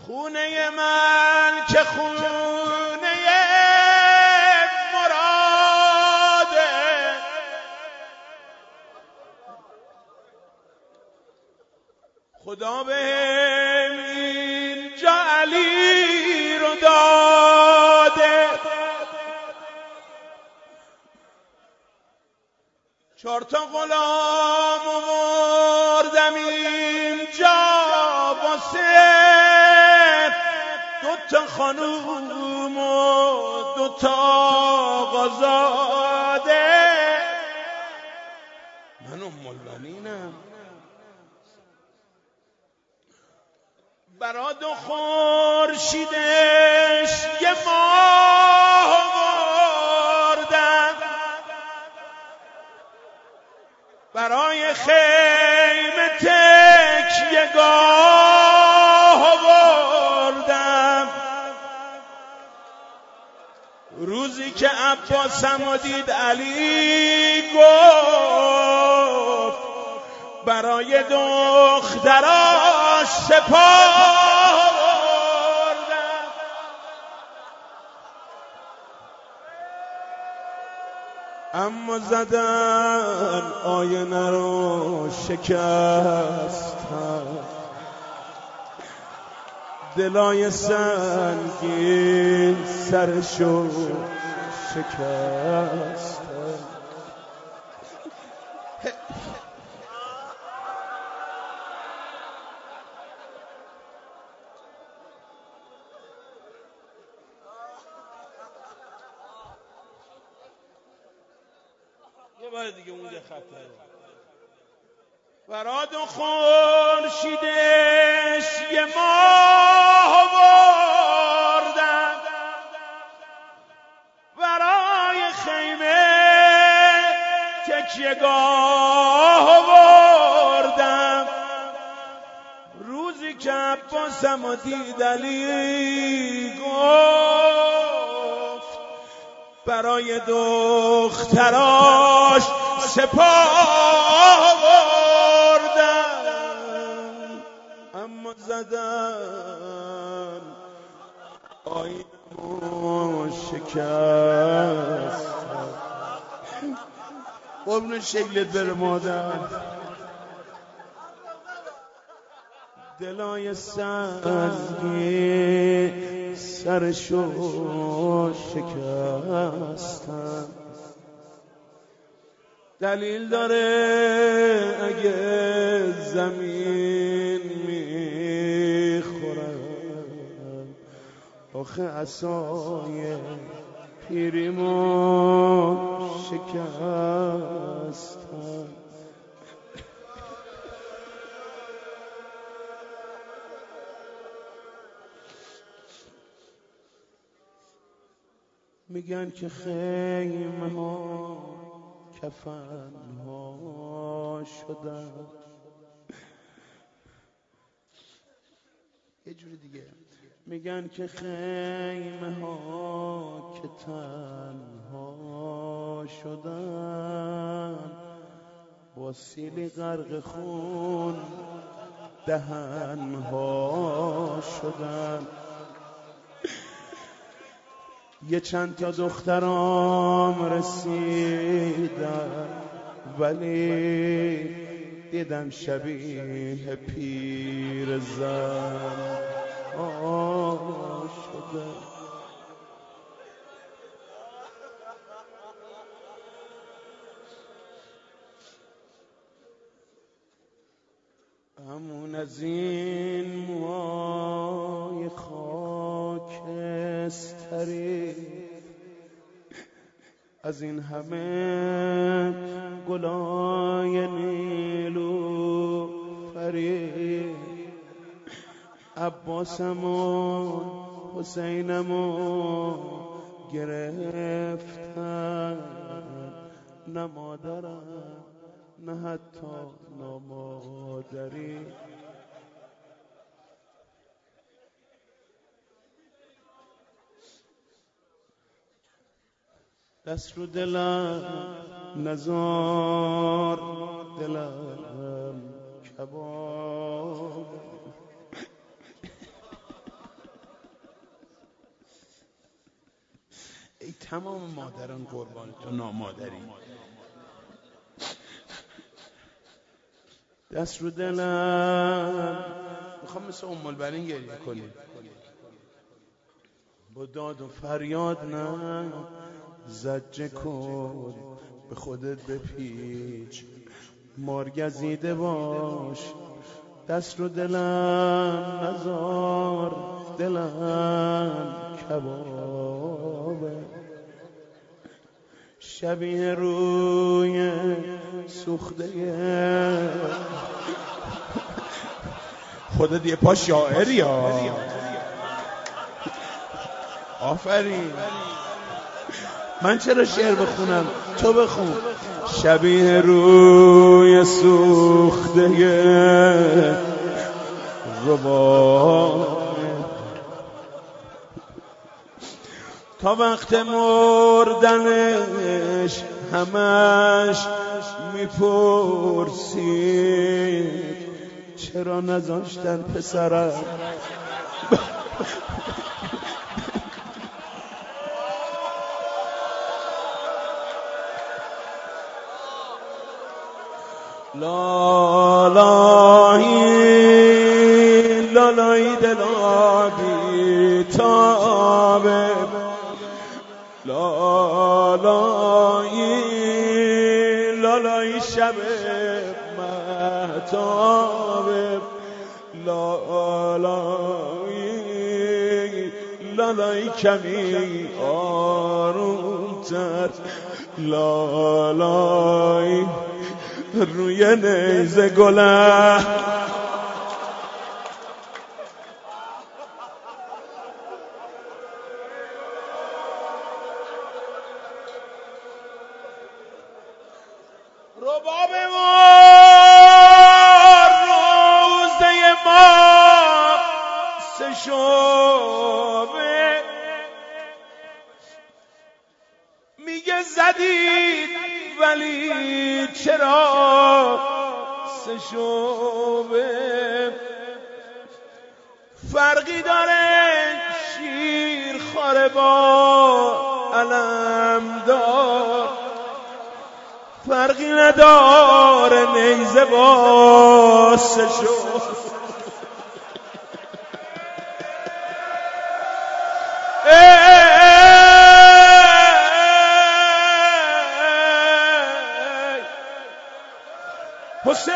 خونه من که خونه مراده، خدا بهم اینجا علی رو داده. 4 تا غلام آوردم اینجا واسه 2 تا خانوم و 2 تا آقازاده. من ام البنینم. برا 2 خورشیدش یه ماه آوردم، برای خیمه تکیه‌گاه آوردم. روزی که عباسم دید علی گفت برای دختراش سپاه آوردم. اما زدن آینه رو شکستن، دلای سنگین سرشو شکستن. یه بار دیگه اونجا خطه. برا 2 خورشیدش یه ماه آوردم، برای خیمه تکیه‌گاه آوردم. روزی که عباسم دید علی گفت برای دختراش سپاه آوردم. اما زدن آینمو شکست. قربون شکلت بره مادر. دلای سنگی سرشو شکستن. دلیل داره اگه زمین میخورم، آخه عصای پیریمو شکستن. میگن که خیمه ها کفن ها شدن. یه جوری دیگه میگن که خیمه ها که تنها شدن، با سیلی غرق خون دهن ها شدن. یه چند تا دخترام رسیدن ولی دیدم شبیه پیر زن شده. همون از این موهای خاکستری، از این همه گلای نیلوفری، عباسمون حسینمون گرفتن. نه مادرم نه حتی نامادری. دست رو دلم نزار، دلم کباب. ای تمام مادران قربان تو نامادری. دست رو دلم میخوام مثل ام البنین گریه کنیم، با داد و فریاد نه زجه کن، به خودت بپیچ، مارگزیده باش، دست رو دلم نزار، دلم کبابه، شبیه روی سوخته. خودت یه پا شاعری ها، آفرین. من چرا شعر بخونم؟ تو بخون. شبیه روی سوخته ربا، تا وقت مردنش همش میپرسی چرا نذاشتن پسرم. لالایی لالایی دلا بی تابه، لالایی لالایی شب مهتابه، لالایی لالایی کمی آرومتر، لالایی روی نیزه گله. رباب ما روزه ما سشوبه، میگه زدید ولی چرا سشوبه، فرقی داره شیر خواره با علمدار، فرقی نداره نیزه با سشوبه. حسین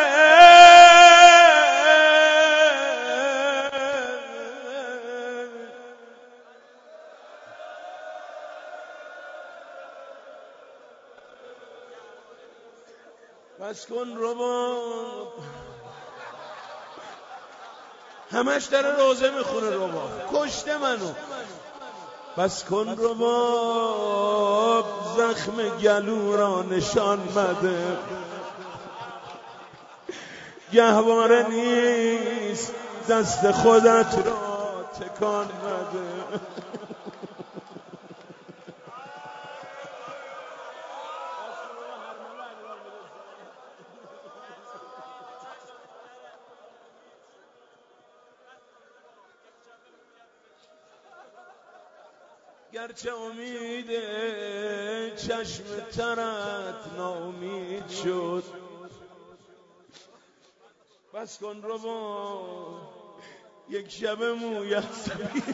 بس کن رباب، همش داره روزه میخونه رباب، کشته منو. بس کن رباب، زخم گلو را نشان مده، گهواره نیست دست خودت را تکان مده. گرچه امیده چشم ترت ناامید شد، بس کن رباب، یک شب مویت سفید.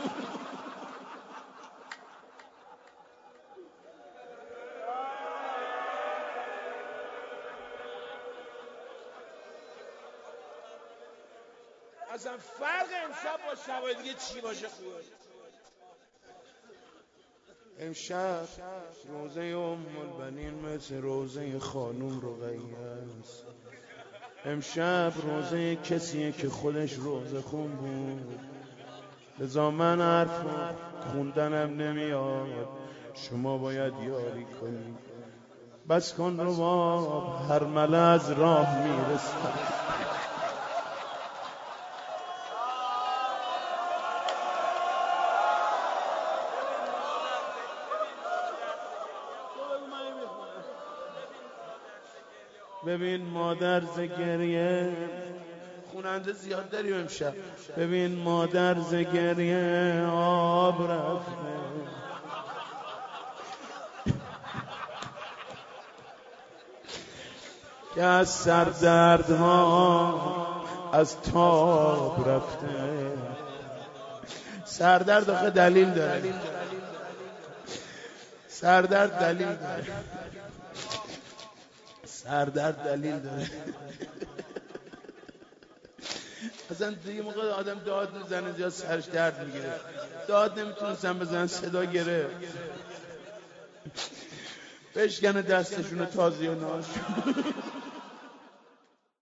اصلا فرق امشب با شبای دیگه چی باشه خوبه؟ امشب روزه ام البنین مثل روزه خانوم رقیه است. امشب روزه کسیه که خودش روزه خون بود، لذا من حرف خوندنم نمیاد، شما باید یاری کنید. بس کن رباب، هر مله از راه میرسد. ببین مادر ز گریه، خوننده زیاد داریم امشب. ببین مادر ز گریه آب رفته، که از سردردها از تاب رفته. سردرد آخه دلیل داره، سردرد دلیل داره، سردرد دلیل داره. اصلا دیگه موقع آدم داد میزنه یا سرش درد میگیره، داد نمیتونستن بزنن، صدا گره بشکنه دستشونو تازی و ناش.